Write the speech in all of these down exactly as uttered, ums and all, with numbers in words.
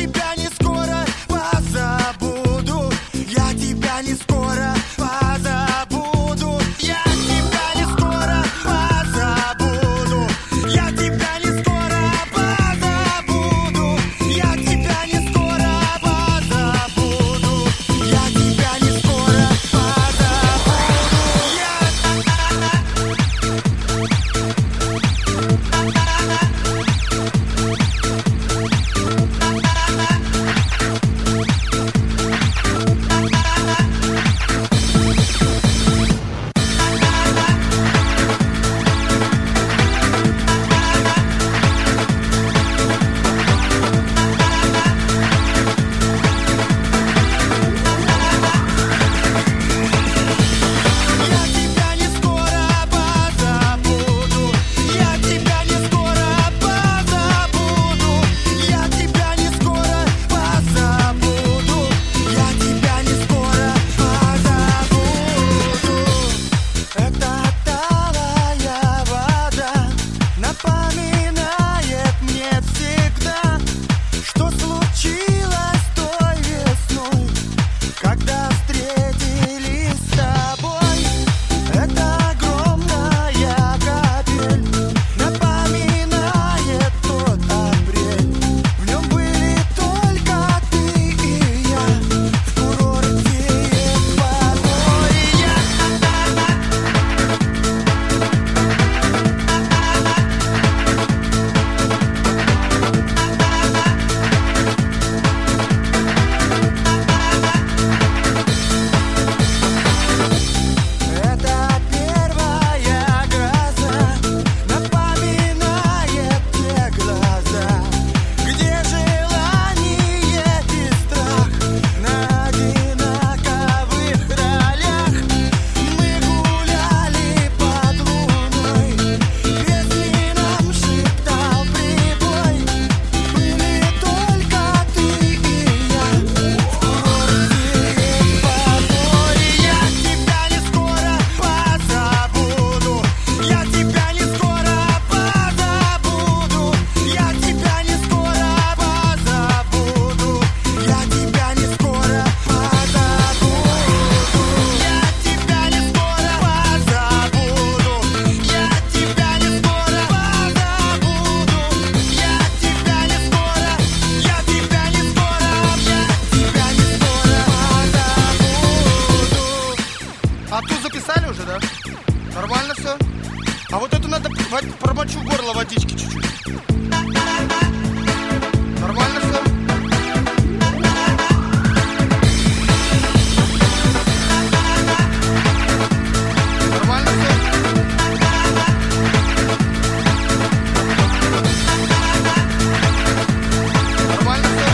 тебя не скоро позабуду. Я тебя не скоро позабуду. Я тебя не скоро позабуду. Я тебя не скоро позабуду. Я тебя не скоро позабуду. Я тебя не скоро позабуду. Я А ту записали уже, да? Нормально все? А вот эту надо промочу горло водички чуть-чуть. Нормально все? Нормально все? Нормально все?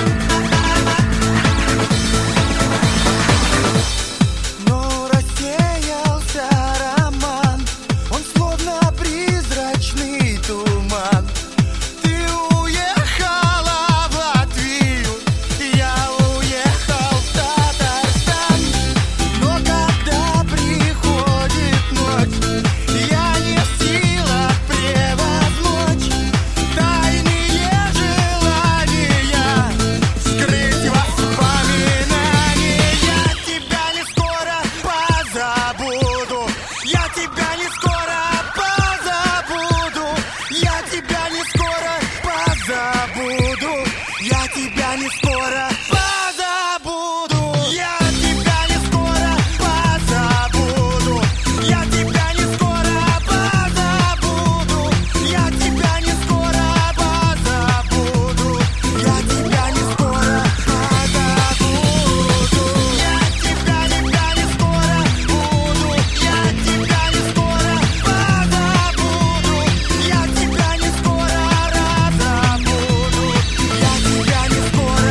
Я тебя не скоро позабуду. Я тебя не скоро позабуду. Я тебя не скоро позабуду. Я тебя не скоро позабуду. Я тебя не скоро позабуду. Я тебя не скоро буду. Я тебя не скоро позабуду. Я тебя не скоро разобуду. Я тебя не скоро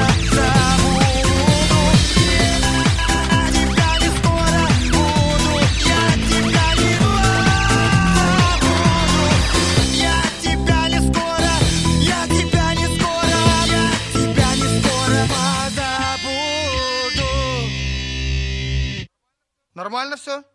Нормально все?